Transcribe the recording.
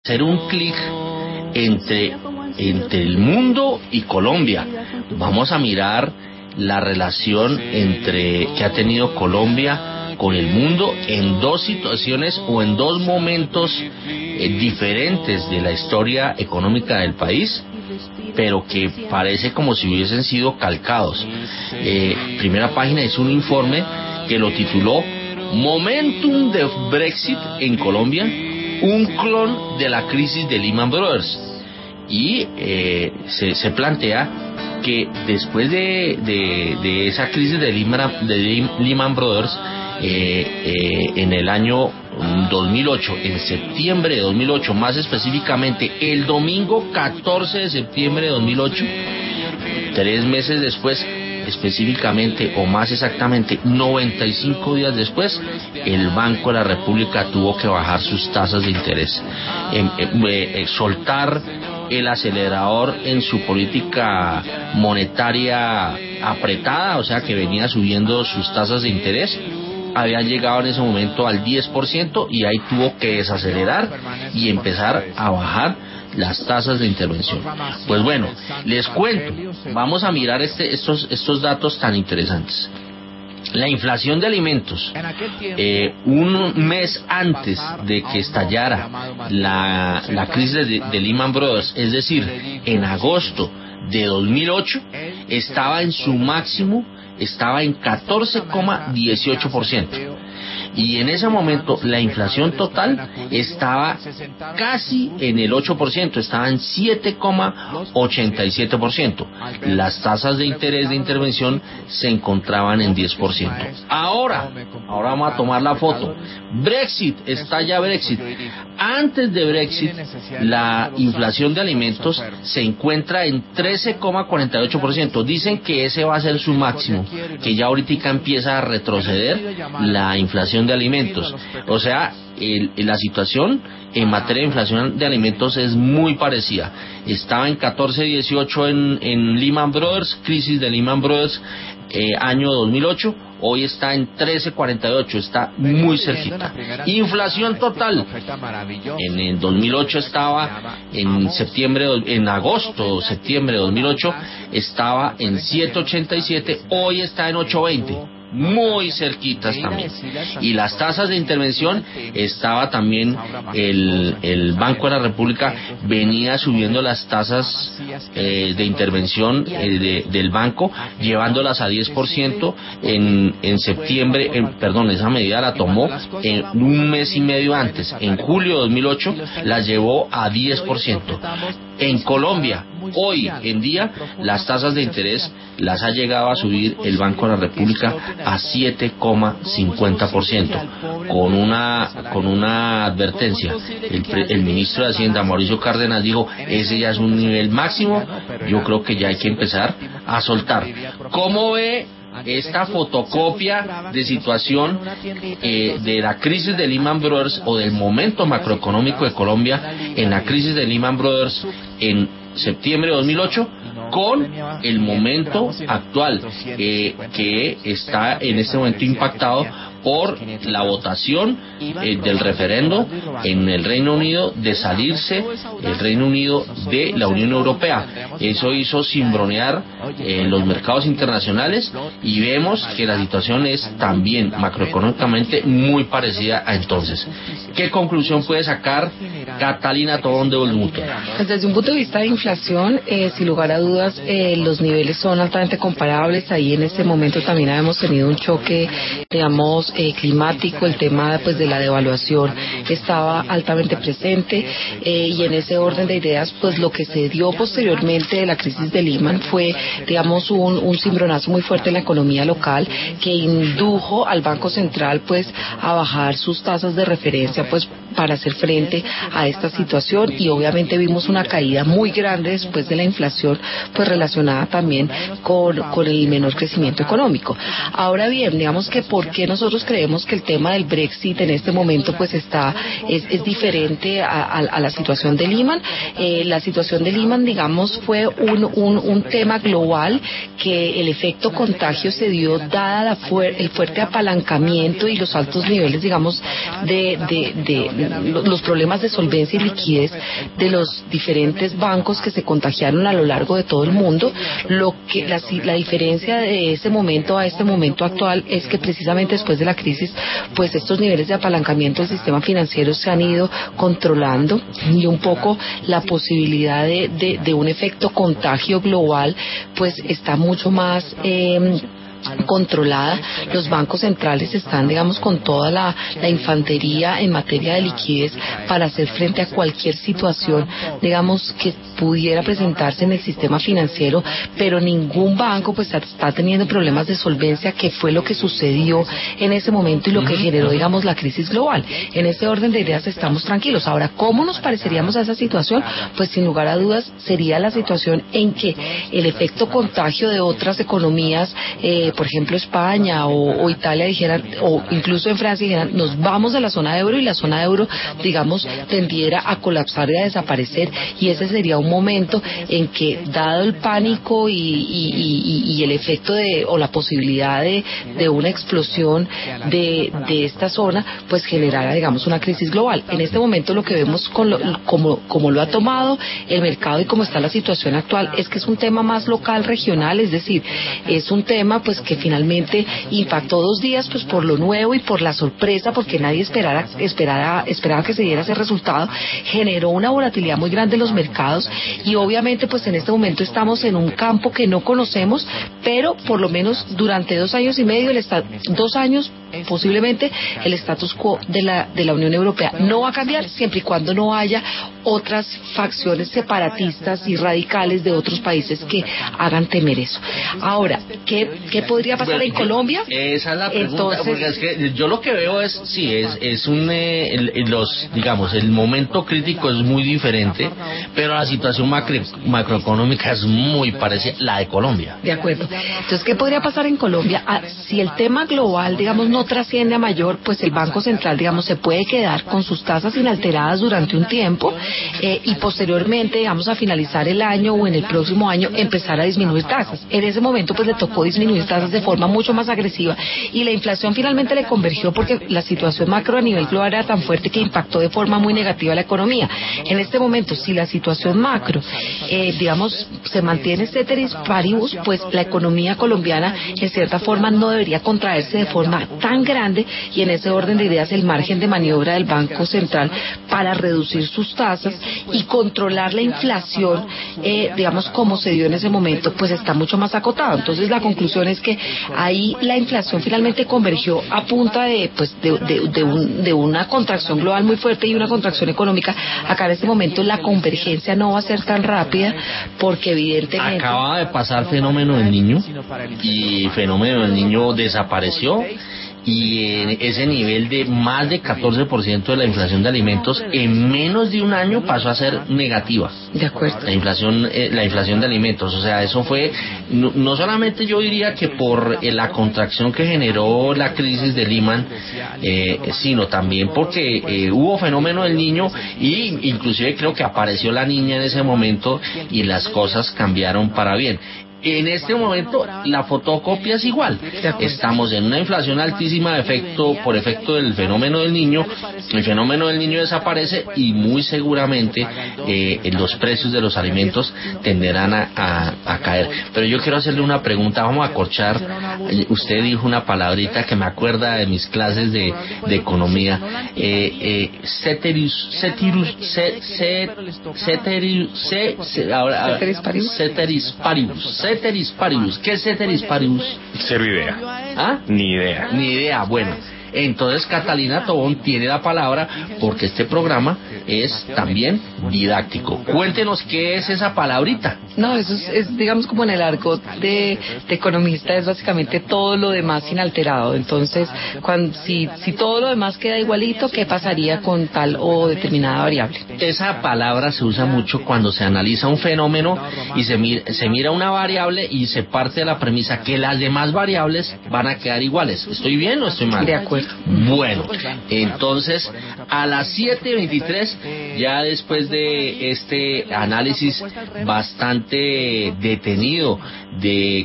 hacer un clic entre el mundo y Colombia. Vamos a mirar la relación que ha tenido Colombia con el mundo en dos situaciones o en dos momentos diferentes de la historia económica del país, pero que parece como si hubiesen sido calcados. Primera página es un informe que lo tituló Momentum de Brexit en Colombia, un clon de la crisis de Lehman Brothers. Y se plantea que después de esa crisis de Lehman Brothers, en el año 2008, en septiembre de 2008, más específicamente el domingo 14 de septiembre de 2008, 3 meses después, específicamente o más exactamente 95 días después, el Banco de la República tuvo que bajar sus tasas de interés, soltar el acelerador en su política monetaria apretada, o sea que venía subiendo sus tasas de interés. Habían llegado en ese momento al 10% y ahí tuvo que desacelerar y empezar a bajar las tasas de intervención. Pues bueno, les cuento, vamos a mirar estos datos tan interesantes. La inflación de alimentos, un mes antes de que estallara la crisis de Lehman Brothers, es decir, en agosto de 2008, estaba en su máximo, estaba en 14,18%. Y en ese momento la inflación total estaba casi en el 8%, estaba en 7,87%. Las tasas de interés de intervención se encontraban en 10%. Ahora vamos a tomar la foto. Brexit, estalla Brexit. Antes de Brexit, la inflación de alimentos se encuentra en 13,48%. Dicen que ese va a ser su máximo, que ya ahorita empieza a retroceder la inflación de alimentos. O sea, la situación en materia de inflación de alimentos es muy parecida. Estaba en 14,18 en Lehman Brothers, crisis de Lehman Brothers, año 2008. Hoy está en 13,48, está muy cerquita. Inflación total, en el 2008 estaba en agosto, septiembre de 2008 estaba en 7,87, hoy está en 8,20. Muy cerquitas también. Y las tasas de intervención, estaba también el Banco de la República venía subiendo las tasas de intervención del banco, llevándolas a 10% en septiembre, esa medida la tomó en un mes y medio antes, en julio de 2008 la llevó a 10%. En Colombia, hoy en día, las tasas de interés las ha llegado a subir el Banco de la República a 7,50%, con una advertencia. El ministro de Hacienda, Mauricio Cárdenas, dijo, ese ya es un nivel máximo, yo creo que ya hay que empezar a soltar. ¿Cómo ve esta fotocopia de situación de la crisis de Lehman Brothers o del momento macroeconómico de Colombia en la crisis de Lehman Brothers en septiembre de 2008 con el momento actual que está en este momento impactado por la votación del referendo en el Reino Unido de salirse el Reino Unido de la Unión Europea? Eso hizo cimbronear los mercados internacionales y vemos que la situación es también macroeconómicamente muy parecida a entonces. ¿Qué conclusión puede sacar Catalina Tobón de Volmuto? Pues desde un punto de vista de inflación, sin lugar a dudas, los niveles son altamente comparables. Ahí en este momento también hemos tenido un choque, digamos, climático. El tema pues de la devaluación estaba altamente presente, y en ese orden de ideas, pues lo que se dio posteriormente de la crisis de Lehman fue, digamos, un cimbronazo muy fuerte en la economía local que indujo al Banco Central pues a bajar sus tasas de referencia pues para hacer frente a esta situación, y obviamente vimos una caída muy grande después de la inflación pues relacionada también con el menor crecimiento económico. Ahora bien, digamos que ¿por qué nosotros creemos que el tema del Brexit en este momento pues es diferente a la situación de Lehman? La situación de Lehman, digamos, fue un tema global que el efecto contagio se dio dada el fuerte apalancamiento y los altos niveles, digamos, de los problemas de solvencia solvencia y liquidez de los diferentes bancos que se contagiaron a lo largo de todo el mundo. Lo que la diferencia de ese momento a este momento actual es que precisamente después de la crisis, pues estos niveles de apalancamiento del sistema financiero se han ido controlando, y un poco la posibilidad de un efecto contagio global pues está mucho más controlada. Los bancos centrales están, digamos, con toda la infantería en materia de liquidez para hacer frente a cualquier situación, digamos, que pudiera presentarse en el sistema financiero, pero ningún banco pues está teniendo problemas de solvencia, que fue lo que sucedió en ese momento y lo que generó, digamos, la crisis global. En ese orden de ideas estamos tranquilos. Ahora, ¿cómo nos pareceríamos a esa situación? Pues sin lugar a dudas sería la situación en que el efecto contagio de otras economías, por ejemplo España o Italia dijeran, o incluso en Francia dijeran, nos vamos de la zona euro, y la zona euro, digamos, tendiera a colapsar y a desaparecer, y ese sería un momento en que, dado el pánico y el efecto o la posibilidad de una explosión de esta zona, pues generara, digamos, una crisis global. En este momento lo que vemos como lo ha tomado el mercado y cómo está la situación actual es que es un tema más local, regional, es decir, es un tema pues que finalmente impactó 2 días pues por lo nuevo y por la sorpresa, porque nadie esperaba que se diera ese resultado, generó una volatilidad muy grande en los mercados, y obviamente pues en este momento estamos en un campo que no conocemos, pero por lo menos durante 2 años y medio, 2 años posiblemente, el status quo de la Unión Europea no va a cambiar siempre y cuando no haya otras facciones separatistas y radicales de otros países que hagan temer eso. Ahora, ¿qué podría pasar en Colombia? Esa es la pregunta. Entonces, porque es que yo lo que veo es, sí, es digamos, el momento crítico es muy diferente, pero la situación macroeconómica es muy parecida a la de Colombia. De acuerdo. Entonces, ¿qué podría pasar en Colombia? Si el tema global, digamos, no trasciende a mayor, pues el Banco Central, digamos, se puede quedar con sus tasas inalteradas durante un tiempo, y posteriormente, digamos, a finalizar el año o en el próximo año empezar a disminuir tasas. En ese momento pues le tocó disminuir tasas de forma mucho más agresiva, y la inflación finalmente le convergió porque la situación macro a nivel global era tan fuerte que impactó de forma muy negativa a la economía. En este momento, si la situación macro digamos se mantiene ceteris paribus, pues la economía colombiana en cierta forma no debería contraerse de forma tan grande, y en ese orden de ideas el margen de maniobra del Banco Central para reducir sus tasas y controlar la inflación, digamos como se dio en ese momento, pues está mucho más acotado. Entonces la conclusión es que ahí la inflación finalmente convergió a punta de una contracción global muy fuerte y una contracción económica. Acá en este momento la convergencia no va a ser tan rápida, porque evidentemente acaba de pasar fenómeno del niño, y fenómeno del niño desapareció, y en ese nivel de más de 14% de la inflación de alimentos en menos de un año pasó a ser negativa. De acuerdo. La inflación de alimentos, o sea, eso fue no solamente, yo diría que por la contracción que generó la crisis de Lehman, sino también porque hubo fenómeno del niño, y inclusive creo que apareció la niña en ese momento y las cosas cambiaron para bien. En este momento la fotocopia es igual. Estamos en una inflación altísima por efecto del fenómeno del niño. El fenómeno del niño desaparece, y muy seguramente los precios de los alimentos tenderán a caer. Pero yo quiero hacerle una pregunta, vamos a acorchar. Usted dijo una palabrita que me acuerda de mis clases de economía. Ceteris paribus. ¿Qué es ceteris paribus? Cero idea. ¿Ah? Ni idea. Bueno, entonces Catalina Tobón tiene la palabra, porque este programa es también didáctico. Cuéntenos qué es esa palabrita. No, eso es digamos como en el argot de economista, es básicamente todo lo demás inalterado. Entonces, si todo lo demás queda igualito, ¿qué pasaría con tal o determinada variable? Esa palabra se usa mucho cuando se analiza un fenómeno y se mira una variable y se parte de la premisa que las demás variables van a quedar iguales. ¿Estoy bien o estoy mal? De acuerdo. Bueno, entonces a las 7:23, ya después de este análisis bastante detenido de